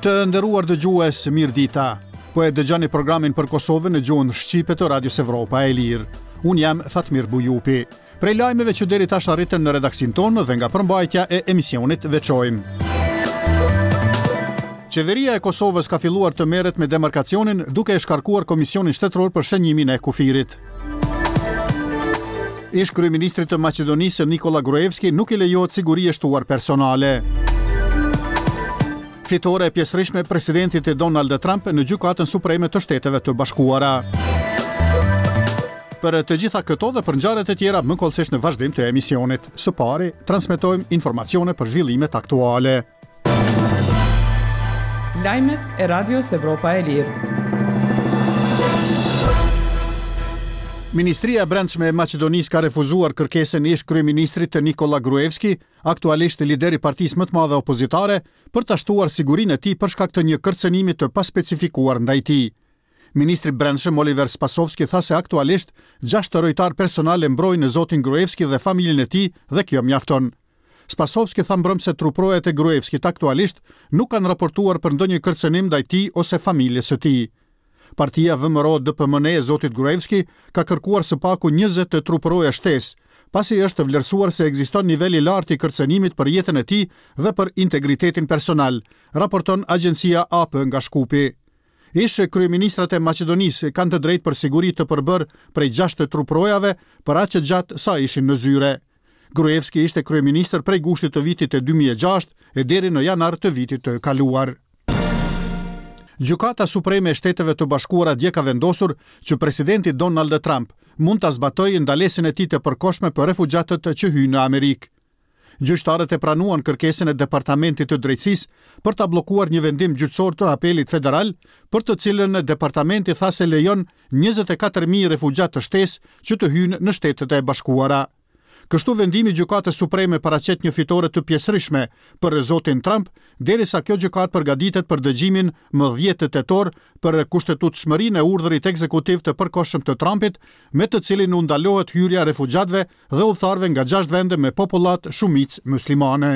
Të nderuar dëgjues, mirëdita. Po e dëgjoni programin për Kosovën në gjuhën shqipe të Radios Evropa e Lirë. Unë jam Fatmir Bujupi. Prej lajmeve që deri tash arritën në redaksin tonë dhe nga përmbajtja e emisionit veçojmë. Qeveria e Kosovës ka filluar të merret me demarkacionin duke e shkarkuar Komisionin Shtetëror për shënjimin e kufirit. Ish kryeministri të Maqedonisë Nikola Gruevski nuk i lejohet siguri e shtuar personale. Fitore e pjesërishme presidentit e Donald Trump në gjykatën supreme të Shteteve të Bashkuara. Për të gjitha këto dhe për ngjarjet e tjera më kollësisht në vazhdim të emisionit. Së pari, transmetojmë informacione për zhvillimet aktuale. Lajmet e Radios Evropa e Lirë. Ministria e Brendshme e Maqedonisë ka refuzuar kërkesën e ish kryeministrit të Nikola Gruevski, aktualisht lideri i partisë më të madhe opozitare, për ta shtuar sigurinë e tij për shkak të një kërcënimi të paspecifikuar ndaj tij. Ministri i Brendshëm Oliver Spasovski tha se aktualisht 6 rojtar personal e mbrojnë zotin Gruevski dhe familjen e tij dhe kjo mjafton. Spasovski tha mbrëm se truprojet e Gruevskit aktualisht nuk kanë raportuar për ndonjë kërcënim ndaj tij ose familjes së tij. Partia VMRO DPMN e zotit Gruevski ka kërkuar së paku 20 të truproja shtesë, pasi është vlerësuar se ekziston niveli i lartë i kërcënimit për jetën e tij dhe për integritetin personal, raporton agjencia AP nga Shkupi. Ish kryeministrat e Maqedonisë kanë të drejtë për siguri të përbërë prej 6 truprojave për aq gjatë sa ishin në zyre. Gruevski ishte kryeministër prej gushtit të vitit e 2006 e deri në janar të vitit të kaluar. Gjykata Supreme e Shteteve të Bashkuara dje ka vendosur që presidenti Donald Trump mund ta zbatojë ndalesin e tij të përkohshme për refugjatët që hyjnë në Amerikë. Gjyqtarët e pranuan kërkesën e Departamentit të Drejtësisë për ta bllokuar një vendim gjyqësor të apelit federal, për të cilën departamenti tha se lejon 24.000 refugjatë të shtesë që të hyjnë në Shtetet e Bashkuara. Kështu vendimi gjykatës supreme paraqet një fitore të pjesërishme për zotin Trump, derisa kjo gjykatë përgatitet për dëgjimin më 10 tetor për kushtetutshmërinë e urdhërit ekzekutiv të përkohshëm të Trumpit, me të cilin u ndalohet hyrja refugjatëve dhe udhëtarëve nga 6 vende me popullat shumicë muslimane.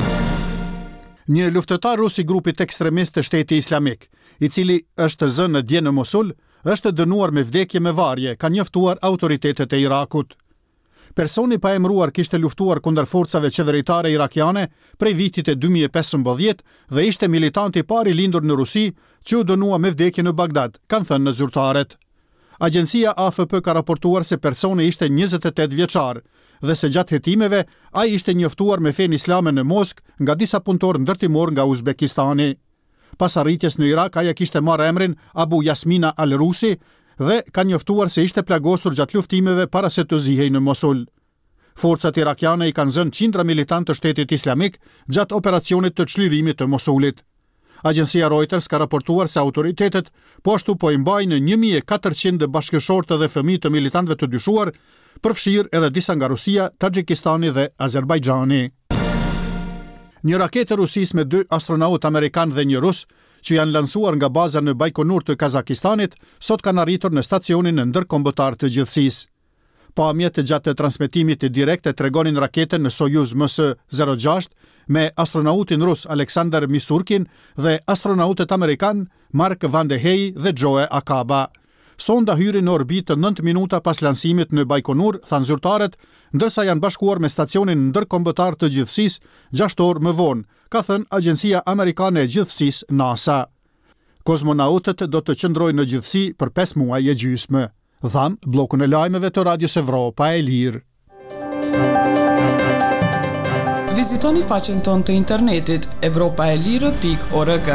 Një luftëtar rus i grupit ekstremist të Shteti Islamik, i cili është zënë dje në Mosul, është dënuar me vdekje me varje, ka njoftuar autoritetet e Irakut. Personi pa emëruar kishte luftuar kundër forcave qeveritare irakiane prej vitit e 2015 dhe ishte militant i parë i lindur në Rusi që u dënua me vdekje në Bagdad, kanë thënë në zyrtarët. Agjencia AFP ka raportuar se personi ishte 28 vjeçar dhe se gjatë hetimeve ai ishte njoftuar me fenë islame në Moskë nga disa punëtorë ndërtimor nga Uzbekistani. Pas arritjes në Irak, ai kishte marrë emrin Abu Yasmina al-Rusi dhe ka njoftuar se ishte plagosur gjatë luftimeve para se të zihej në Mosul. Forcat irakiane i kanë zënë qindra militantë të Shtetit Islamik gjatë operacionit të çlirimit të Mosulit. Agjencia Reuters ka raportuar se autoritetet po ashtu po i mbajnë 1400 bashkëshortë dhe fëmijë të militantëve të dyshuar, përfshirë edhe disa nga Rusia, Taxhikistani dhe Azerbajxhani. Një raketë e Rusisë me 2 astronautë amerikanë dhe një rus, që janë lansuar nga baza në Bajkonur të Kazakistanit, sot kanë arritur në stacionin ndërkombëtar të gjithësisë. Pamjet gjatë transmetimit direkt tregonin raketën në Soyuz MS-06 me astronautin rus Aleksandr Misurkin dhe astronautët amerikan Mark Van de Hey dhe Joe Akaba. Sonda hyri në orbitë 9 minuta pas lansimit në Bajkonur, thanë zyrtarët, ndërsa janë bashkuar me stacionin ndërkombëtar të gjithësisë 6 orë më vonë, ka thënë Agjencia Amerikane e Gjithësisë NASA. Kozmonautët do të qëndrojnë në gjithësi për 5 muaj e gjysmë. Dham bllokun e lajmeve të Radios Evropa e Lirë. Vizitoni faqen tonë të internetit evropaelire.org.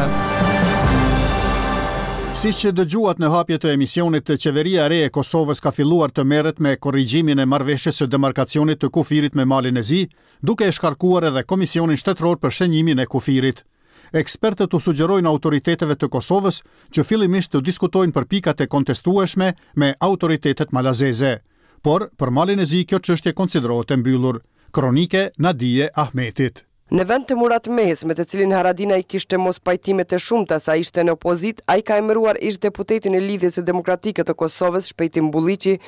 Siç që dëgjuat në hapje të emisionit, qeveria e re e Kosovës ka filluar të merret me korrigjimin e marrëveshjes së demarkacionit të kufirit me Malin e Zi, duke e shkarkuar edhe Komisionin Shtetëror për shënjimin e kufirit. Ekspertët u sugjerojnë autoriteteve të Kosovës që fillimisht të diskutojnë për pikat e kontestueshme me autoritetet malazeze. Por, për Malin e Zi, kjo çështje konsiderohet e mbyllur. Kronike Nadije Ahmetit. Në vend të Murat Mehes, me të cilin Haradinaj kishte mos pajtimet e shumta sa ishte në opozit, ai ka emëruar ish deputetin e Lidhjes së Demokratike të Kosovës, Shpejtim Bulliqi,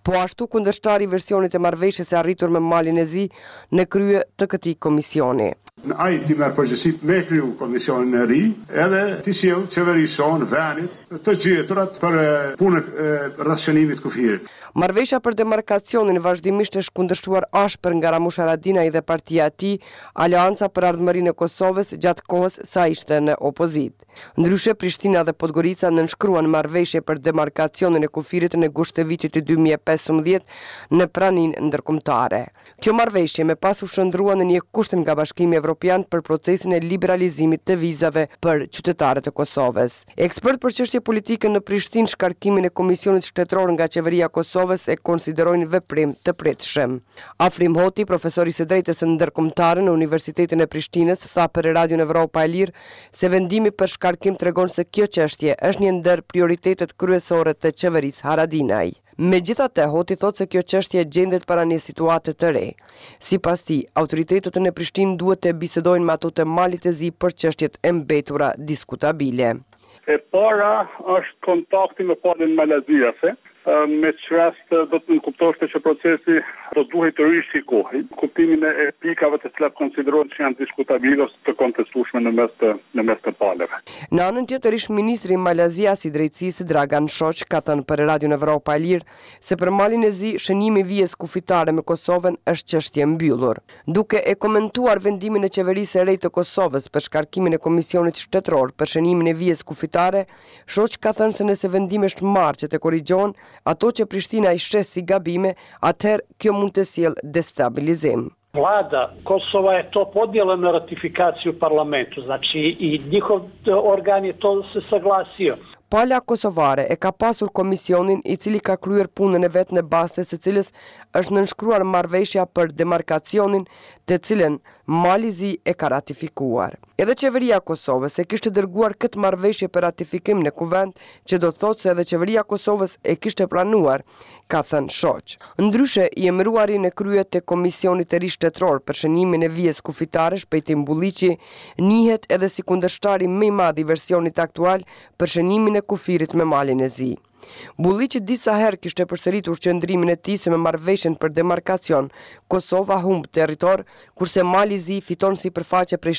Po ashtu kundërshtari versionit e marrëveshjes së arritur me Malin e Zi në krye të këtij komisioni. Në ai ti merr përgjegjësitë me kriju komisionin e ri, edhe ti sjell qeverison venit të gjeturat për punën e rrethshënimit të kufirit. Marrëveshja për demarkacionin vazhdimisht është kundërshtuar ashpër nga Ramush Haradinaj dhe partia e tij, Aleanca për Ardhmërinë e Kosovës, gjatë kohës sa ishte në opozitë. Ndryshe, Prishtina dhe Podgorica nënshkruan marrëveshje për demarkacionin e kufirit në gusht të vitit 2015 në praninë ndërkombëtare. Kjo marrëveshje me pas u shndrua në një kusht nga Bashkimi Evropian për procesin e liberalizimit të vizave për qytetarët e Kosovës. Ekspert për çështje politike në Prishtinë shkarkimin e Komisionit Shtetëror nga Qeveria e Kosovës e konsiderojnë veprim të pritshëm. Afrim Hoti, profesor i së drejtës së ndërkombëtare në Universitetin e Prishtinës, tha për Radion Evropa e Lirë se vendimi për shkarkim tregon se kjo çështje është një ndër prioritetet kryesore të qeverisë Haradinaj. Megjithatë, Hoti thotë se kjo çështje gjendet para një situate të re. Sipas tij, autoritetet në Prishtinë duhet të bisedojnë me ato të Malit e Zi për çështjet e mbetura diskutabile. E para është kontakti me palën malaziase. Me që rast do të nënkuptoshte që procesi do duhet të rishikohej, kuptimin e pikave të cilat konsiderohen që janë diskutabile ose të kontestueshme në mes të palëve. Në anën tjetër, ish ministri Malazias i drejtësisë Dragan Shoq ka thënë për Radion Evropa e Lirë se për Malin e Zi shënimi vijës kufitare me Kosovën është çështje mbyllur. Duke e komentuar vendimin e qeverisë së re të Kosovës për shkarkimin e Komisionit Shtetëror për shënimin e vijës kufitare, Shoq ka thënë se nëse vendimi është marrë që të korrigjohen ato që Prishtina i sheh si gabime, atëherë kjo mund të sjellë destabilizim. Vlada Kosova je to podnijela na ratifikaciju u parlamentu, znači i njihov organ je to se saglasio. Pala kosovare e ka pasur komisionin i cili ka kryer punën e vet në bazë së cilës është nënshkruar marrëveshja për demarkacionin, të cilën Mali i Zi e ka ratifikuar. Edhe qeveria e Kosovës e kishte dërguar këtë marrëveshje për ratifikim në kuvent, që do të thotë se edhe qeveria e Kosovës e kishte pranuar, ka thënë Shoq. Ndryshe, i emëruari në krye të Komisionit të ri shtetëror për shënimin e vijës kufitare, Shpejtim Bulliqi, njihet edhe si kundërshtari më i madh i versionit aktual për shënimin e kufirit me Malin e Zi. Bulliqi disa herë kishte përsëritur qëndrimin e tij se me marrëveshjen për demarkacion, Kosova humb territor, kurse Mali i Zi fiton sipërfaqe prej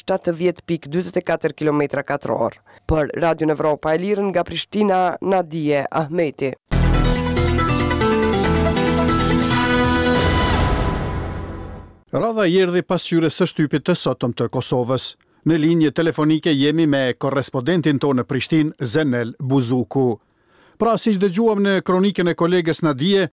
70.44 km2. Për Radion Evropa e Lirë nga Prishtina, Nadije Ahmeti. Radha i erdhi pasqyrës së shtypit të sotëm të Kosovës. Në linjë telefonike jemi me korrespondentin tonë në Prishtinë, Zenel Buzuku. Pra, siç dëgjuam në kronikën e kolegës Nadije,